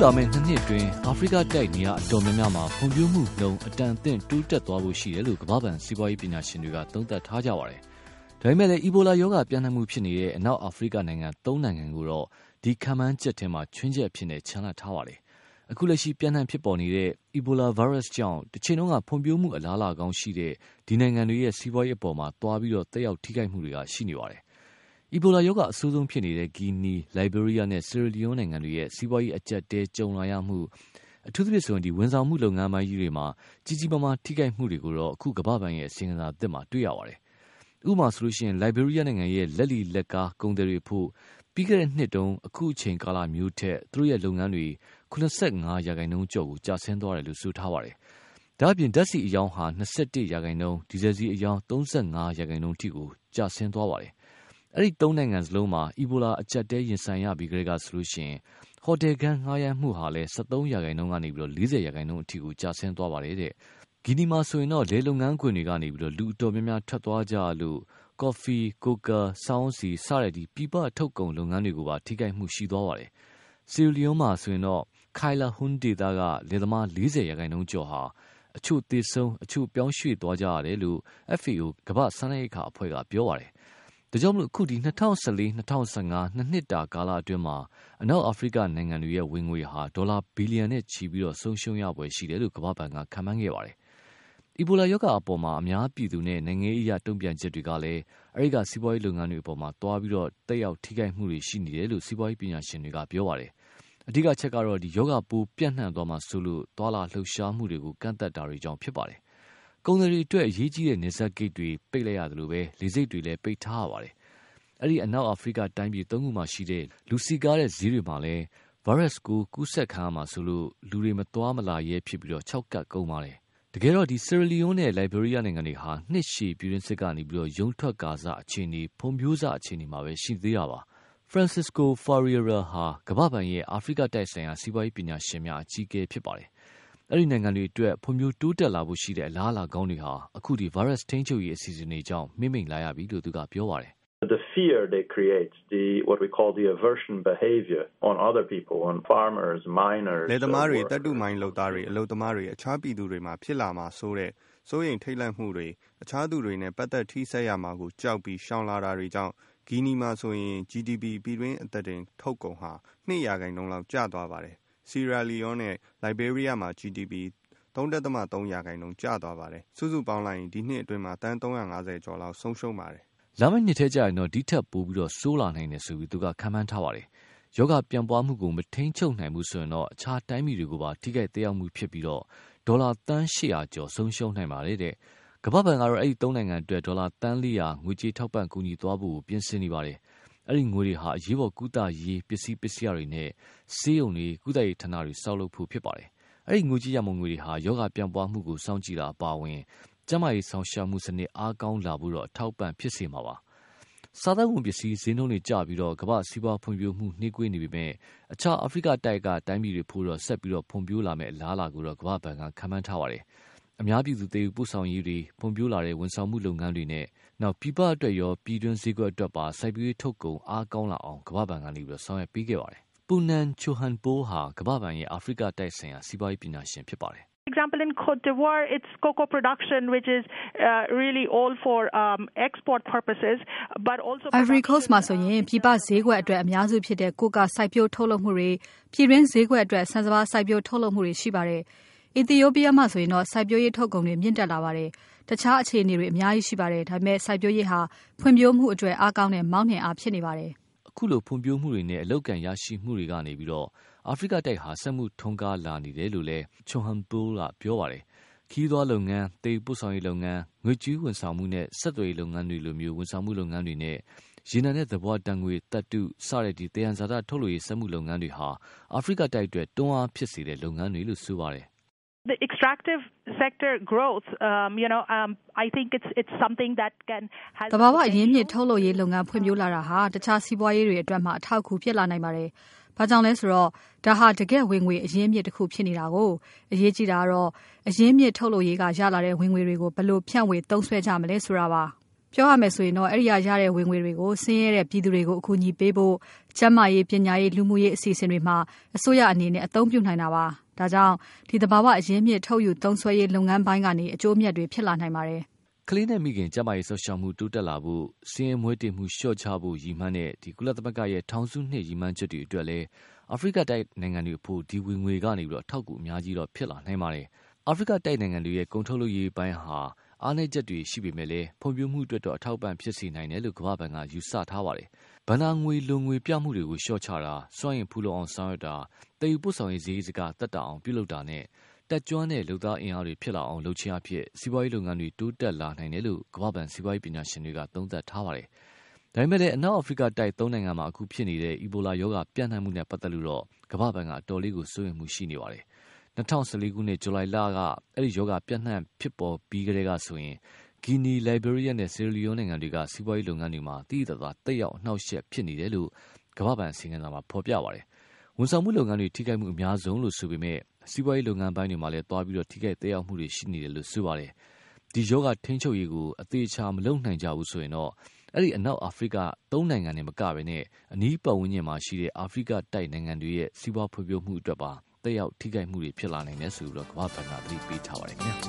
လာမယ့်2နှစ်တွင်အာဖရိကတိုက်နေရာအတော်များများမှာဖွံ့ဖြိုးမှုနှုန်းအတန်အသင့်တိုးတက်သွားဖို့ရှိတယ်လို့ကမ္ဘာ့ဘဏ်စီးပွားရေးပညာရှင်တွေကသုံးသပ်ထားကြပါတယ်။ဒါပေမဲ့လည်းအီဘိုလာရောဂါပြန့်နှံ့မှုဖြစ်နေတဲ့အနောက်အာဖရိကနိုင်ငံ3နိုင်ငံကိုတော့ဒီခန့်မှန်းချက်ထဲမှာချွင်းချက်အဖြစ်နဲ့ချန်လှပ်ထားပါတယ်။အခုလက်ရှိပြန့်နှံ့ဖြစ်ပေါ်နေတဲ့အီဘိုလာဗိုင်းရပ်စ်ကြောင့်တစ်ချိန်လုံးကဖွံ့ဖြိုးမှုအလားအလာကောင်းရှိတဲ့ဒီနိုင်ငံတွေရဲ့စီးပွားရေးအပေါ်မှာတွားပြီးတော့တက်ရောက်ထိခိုက်မှုတွေကရှိနေပါတယ်။အီဘိုလာရောဂါအဆိုးဆုံးဖြစ်နေတဲ့ဂီနီ၊လိုက်ဘေးရီးယားနဲ့ဆီရီလီယိုနိုင်ငံတွေရဲ့စီးပွားရေးအကျပ်တဲကြုံလာရမှုအထူးသဖြင့်ဆိုရင်ဝန်ဆောင်မှုလုပ်ငန်းပိုင်းကြီးတွေမှာကြီးကြီးမားမားထိခိုက်မှုတွေကိုတော့အခုကမ္ဘာ့ဘဏ်ရဲ့အစီရင်ခံစာသစ်မှာတွေ့ရပါတယ်။ဥပမာဆိုလို့ရှိရင်လိုက်ဘေးရီးယားနိုင်ငံရဲ့လက်လီလက်ကားကုန်သည်တွေဖို့ပြီးခဲ့တဲ့နှစ်တုန်းအခုအချိန်ကာလမျိုးထက်သူတို့ရဲ့လုပ်ငန်းတွေ85%ကျော်ကိုကျဆင်းသွားတယ်လို့ဆိုထားပါတယ်။ဒါ့အပြင်ဓာတ်ဆီအယောင်ဟာ21%ဒီဇယ်ဆီအယောင်35%ထိကိုကျဆင်းသွားပါတယ်။အဲ့ဒီ3နိုင်ငံစလုံးမှာအီဘိုလာအကျပ်တဲရင်ဆိုင်ရပြီးကြတဲ့ကဆိုလို့ရှိရင်ဟိုတယ်ခန်းငှားရမ်းမှုဟာလည်း73%ကနေပြီးတော့40%အထိကိုကျဆင်းသွားပါတယ်တဲ့။ဂီနီမှာဆိုရင်တော့လေလုပ်ငန်းခွင်တွေကနေပြီးတော့လူအတော်များများထွက်သွားကြလို့ကော်ဖီ၊ကိုကာ၊စောင်းစီစတဲ့ဒီပြပထုတ်ကုန်လုပ်ငန်းတွေကိုပါထိခိုက်မှုရှိသွားပါတယ်။ဆီရီလီယိုမှာဆိုရင်တော့ခိုင်လာဟွန်းဒေတာကလေသမား40%ကျော်ဟာအချို့သေဆုံးအချို့ပြောင်းရွှေ့သွားကြရတယ်လို့ FAO ကမ္ဘာ့စားနပ်ရိက္ခာအဖွဲ့ကပြောပါတယ်။ဒါကြောင့်မလို့အခုဒီ2014-2015နှစ်တာကာလအတွင်းမှာအနောက်အာဖရိကနိုင်ငံတွေရဲ့ဝင်ငွေဟာဒေါ်လာဘီလီယံနဲ့ချီပြီးတော့ဆုံးရှုံးရပွဲရှိတယ်လို့ကမ္ဘာ့ဘဏ်ကခန့်မှန်းခဲ့ပါတယ်။အီဘိုလာရောဂါအပေါ်မှာအများပြည်သူနဲ့နိုင်ငံရေးအရတုံ့ပြန်ချက်တွေကလည်းအဲဒီကစီးပွားရေးလုပ်ငန်းတွေအပေါ်မှာတွားပြီးတော့တက်ရောက်ထိခိုက်မှုတွေရှိနေတယ်လို့စီးပွားရေးပညာရှင်တွေကပြောပါတယ်။အဓိကချက်ကတော့ဒီရောဂါပိုးပြန့်နှံ့သွားမှာဆိုလို့သွာလာလှုပ်ရှားမှုတွေကိုကန့်သတ်တာတွေကြောင့်ဖြစ်ပါတယ်။ကုန်သည်တွေအတွက်အရေးကြီးတဲ့နေဆက်ဂိတ်တွေပိတ်လိုက်ရတယ်လို့ပဲလေဆိပ်တွေလည်းပိတ်ထားရပါတယ်။အဲ့ဒီအနောက်အာဖရိကတိုင်းပြည်3ခုမှာရှိတဲ့လူစီကားတဲ့ဈေးတွေမှာလည်းဗိုင်းရပ်စ်ကိုကူးစက်ခံရမှာဆိုလို့လူတွေမသွားမလာရဲဖြစ်ပြီးတော့6ကပ်ကုန်ပါတယ်။တကယ်တော့ဒီဆီရီလီယိုနဲ့လိုက်ဘေးရီးယားနိုင်ငံတွေဟာနှစ်ရှည်ပြည်တွင်းစစ်ကနေပြီးတော့ရုံထွက်ကာစအခြေအနေဖွံ့ဖြိုးစအခြေအနေမှာပဲရှိသေးတာပါ။ Francisco Ferreira ဟာကမ္ဘာ့ဘဏ်ရဲ့အာဖရိကတိုက်ဆိုင်ရာစီးပွားရေးပညာရှင်များအကြီးအကဲဖြစ်ပါတယ်။အဲ့ဒီနိုင်ငံတွေအတွက်ဖွံ့ဖြိုးတိုးတက်လာဖို့ရှိတဲ့အလားအလာကောင်းတွေဟာအခုဒီဗိုင်းရပ်စ်ထိန်းချုပ်ရေးအစီအစဉ်တွေကြောင့်မှိမ့်လာရပြီလို့သူကပြောပါတယ် The fear they create, what we call the aversion behavior on other people, on farmers, miners. လယ်သမားတွေတတ်တူမိုင်းလုပ်သားတွေအလုပ်သမားတွေအခြားပြည်သူတွေမှာဖြစ်လာမှာဆိုတဲ့စိုးရိမ်ထိတ်လန့်မှုတွေအခြားသူတွေနဲ့ပတ်သက်ထိစပ်ရမှာကိုကြောက်ပြီးရှောင်လာတာတွေကြောင့်ဂီနီမှာဆိုရင် GDP ပြည်တွင်းအသက်တင်ထုတ်ကုန်ဟာ2%လောက်ကျသွားပါတယ်။ဆီရာလီယိုနဲ့လိုက်ဘေးရီးယားမှာ GDP 3.3%ကျသွားပါတယ်။စုစုပေါင်းလိုက်ရင်ဒီနှစ်အတွင်းမှာတန်း350ကျော်လောက်ဆုံးရှုံးပါတယ်။လာမယ့်နှစ်ထဲကျရင်တော့ဒီထက်ပိုပြီးတော့ဆိုးလာနိုင်တယ်ဆိုပြီးသူကခန့်မှန်းထားပါတယ်။ယောဂပြန့်ပွားမှုကိုမထိန်းချုပ်နိုင်ဘူးဆိုရင်တော့အခြားတိုင်းပြည်တွေကိုပါထိခိုက်သက်ရောက်မှုဖြစ်ပြီးတော့ဒေါ်လာတန်း800ကျော်ဆုံးရှုံးနိုင်ပါတယ်တဲ့။ကမ္ဘာ့ဘဏ်ကတော့အဲ့ဒီ3နိုင်ငံအတွက်ဒေါ်လာတန်း400ငွေကြေးထောက်ပံ့ကူညီသွားဖို့ပြင်ဆင်နေပါတယ်။အဲ့ဒီငွေတွေဟာအရေးပေါ်ကုသရေးပစ္စည်းတွေနဲ့ဆေးရုံတွေကုသရေးဌာနတွေစောက်လုပ်ဖို့ဖြစ်ပါတယ်။အဲ့ဒီငွေကြေးရမုံငွေတွေဟာယောဂပြန့်ပွားမှုကိုစောင့်ကြည့်တာအပါအဝင်ကျန်းမာရေးဆောင်ရှားမှုစနစ်အားကောင်းလာဖို့တော့အထောက်ပံ့ဖြစ်စေမှာပါ။စားသောက်ကုန်ပစ္စည်းဈေးနှုန်းတွေကျပြီးတော့ကမ္ဘာစီးပွားဖွံ့ဖြိုးမှုနှေးကွေးနေပေမဲ့အခြားအာဖရိကတိုက်ကတိုင်းပြည်တွေဖို့တော့ဆက်ပြီးတော့ဖွံ့ဖြိုးလာမယ့်အလားအလာကိုတော့ကမ္ဘာ့ဘဏ်ကခန့်မှန်းထားပါတယ်။အများပြည်သူတည်ယူပို့ဆောင်ရေးတွေဖွံ့ဖြိုးလာတဲ့ဝန်ဆောင်မှုလုပ်ငန်းတွေနဲ့နောက်ပြည်ပအတွက်ရောပြည်တွင်းဈေးကွက်အတွက်ပါစိုက်ပျိုးရေးထုတ်ကုန်အားကောင်းလာအောင်ကမ္ဘာ့ဘဏ်ကနေပြီးတော့ဆောင်ရွက်ပေးခဲ့ပါတယ်။ပူနန်ချိုဟန်ပိုးဟာကမ္ဘာ့ဘဏ်ရဲ့အာဖရိကတိုက်ဆိုင်ရာစီးပွားရေးပညာရှင်ဖြစ်ပါတယ် For example, in Cote d'Ivoire, it's cocoa production, which is really all for export purposes, but also Ivory Coast မှာဆိုရင်ပြည်ပဈေးကွက်အတွက်အများစုဖြစ်တဲ့ကိုကာစိုက်ပျိုးထုတ်လုပ်မှုတွေပြည်တွင်းဈေးကွက်အတွက်ဆန်စပါးစိုက်ပျိုးထုတ်လုပ်မှုတွေရှိပါတယ်။ အီသီယိုးပီးယားမှာဆိုရင်တော့စိုက်ပျိုးရေးထုတ်ကုန်တွေမြင့်တက်လာပါတယ်။တခြားအခြေအနေတွေအများကြီးရှိပါတယ်။ဒါပေမဲ့စိုက်ပျိုးရေးဟာဖွံ့ဖြိုးမှုအတွက်အားကောင်းတဲ့မောင်းနှင်အားဖြစ်နေပါတယ်။အခုလိုဖွံ့ဖြိုးမှုတွေနဲ့အလောက်ကန်ရရှိမှုတွေကနေပြီးတော့အာဖရိကတိုက်ဟာစက်မှုထုံးကားလာနေတယ်လို့လည်းချွန်ဟန်ပူးကပြောပါတယ်။ခီးသွွားလုပ်ငန်း၊တေပို့ဆောင်ရေးလုပ်ငန်း၊ငွေကြေးဝန်ဆောင်မှုနဲ့ဆက်သွယ်ရေးလုပ်ငန်းတွေလိုမျိုးဝန်ဆောင်မှုလုပ်ငန်းတွေနဲ့ရေနံနဲ့သဘောတန်ငွေတပ်တုစတဲ့ဒီတရားဇာတထုတ်လုပ်ရေးစက်မှုလုပ်ငန်းတွေဟာအာဖရိကတိုက်အတွက်တွန်းအားဖြစ်စေတဲ့လုပ်ငန်းတွေလို့ဆိုပါတယ်။ The extractive sector growth, I think it's something that can has တဘာဝအရင်းမြစ်ထုတ်လုပ်ရေးလုပ်ငန်းဖွံ့ဖြိုးလာတာဟာတခြားစီးပွားရေးတွေအတွက်မှအထောက်အကူဖြစ်လာနိုင်ပါတယ်။ဘာကြောင့်လဲဆိုတော့ဒါဟာတကယ့်ဝင်ငွေအရင်းမြစ်တစ်ခုဖြစ်နေတာကိုအရေးကြီးတာကတော့အရင်းမြစ်ထုတ်လုပ်ရေးကရလာတဲ့ဝင်ငွေတွေကိုဘယ်လိုဖြန့်ဝေသုံးစွဲကြမလဲဆိုတာပါ။ပြောရမယ်ဆိုရင်တော့အဲ့ဒီရတဲ့ဝင်ငွေတွေကိုဆင်းရဲတဲ့ပြည်သူတွေကိုအကူအညီပေးဖို့ကျန်းမာရေးပညာရေးလူမှုရေးအစီအစဉ်တွေမှာအစိုးရအနေနဲ့အသုံးပြုနိုင်တာပါဒါကြောင့်ဒီသဘာဝအရင်းမြစ်ထုတ်ယူသုံးစွဲရေးလုပ်ငန်းပိုင်းကနေအကျိုးအမြတ်တွေဖြစ်လာနိုင်ပါတယ်ကလေးနဲ့မိခင်ကျန်းမာရေးစောင့်ရှောက်မှုတိုးတက်လာဖို့စင်းရဲမွဲတေမှုလျှော့ချဖို့ရည်မှန်းတဲ့ဒီကုလသမဂ္ဂရဲ့ထောင်စုနှစ်ရည်မှန်းချက်တွေအတွက်လည်းအာဖရိကတိုက်နိုင်ငံတွေဖို့ဒီဝင်ငွေကနေပြီးတော့ထောက်ကူအများကြီးတော့ဖြစ်လာနိုင်ပါတယ်အာဖရိကတိုက်နိုင်ငံတွေရဲ့ကုန်ထုတ်လုပ်ရေးပိုင်းဟာအားနည်းချက်တွေရှိပေမဲ့လည်းဖွံ့ဖြိုးမှုအတွက်တော့အထောက်ပံ့ဖြစ်စေနိုင်တယ်လို့ကမ္ဘာ့ဘဏ်ကယူဆထားပါတယ်။ဘဏ္ဍာငွေလုံငွေပြမှုတွေကိုလျှော့ချတာစွန့်ရင်ဖူလုံအောင်ဆောင်ရွက်တာတည်ယူပို့ဆောင်ရေးဈေးစကားတက်တာအောင်ပြုလုပ်တာနဲ့တက်ကြွတဲ့လုပ်သားအင်အားတွေဖြစ်လာအောင်လုပ်ခြင်းအဖြစ်စီးပွားရေးလုပ်ငန်းတွေတိုးတက်လာနိုင်တယ်လို့ကမ္ဘာ့ဘဏ်စီးပွားရေးပညာရှင်တွေကသုံးသပ်ထားပါတယ်။ဒါပေမဲ့လည်းအနောက်အာဖရိကတိုက်၃နိုင်ငံမှာအခုဖြစ်နေတဲ့အီဘိုလာရောဂါပြန့်နှံ့မှုနဲ့ပတ်သက်လို့တော့ကမ္ဘာ့ဘဏ်ကအတော်လေးကိုစိုးရိမ်မှုရှိနေပါတယ်။2014ခုနှစ်ဇူလိုင်လကအဲ့ဒီရောဂါပြန့်နှံ့ဖြစ်ပေါ်ပြီးကတည်းကဆိုရင်ဂီနီလိုက်ဘေးရီးယားနဲ့ဆီရီလီယိုနိုင်ငံတွေကစီးပွားရေးလုပ်ငန်းတွေမှာတိတိကျကျတက်ရောက်အနှောက်အယှက်ဖြစ်နေတယ်လို့ကမ္ဘာ့ဘဏ်အစီရင်ခံစာမှာဖော်ပြပါတယ်။ဝန်ဆောင်မှုလုပ်ငန်းတွေထိခိုက်မှုအများဆုံးလို့ဆိုပေမဲ့စီးပွားရေးလုပ်ငန်းပိုင်းတွေမှာလည်းတွားပြီးတော့ထိခိုက်သက်ရောက်မှုတွေရှိနေတယ်လို့ဆိုပါတယ်။ဒီယောဂထိန်းချုပ်ရေးကိုအသေးချာမလုပ်နိုင်ကြဘူးဆိုရင်တော့အဲ့ဒီအနောက်အာဖရိက၃နိုင်ငံနဲ့မကဘဲနဲ့အနီးပတ်ဝန်းကျင်မှာရှိတဲ့အာဖရိကတိုက်နိုင်ငံတွေရဲ့စီးပွားဖွံ့ဖြိုးမှုအတွက်ပါတက်ရောက်ထိခိုက်မှုတွေဖြစ်လာနိုင်တယ်ဆိုပြီးတော့ကမ္ဘာ့ဘဏ်ကသတိပေးထားပါတယ်ခင်ဗျာ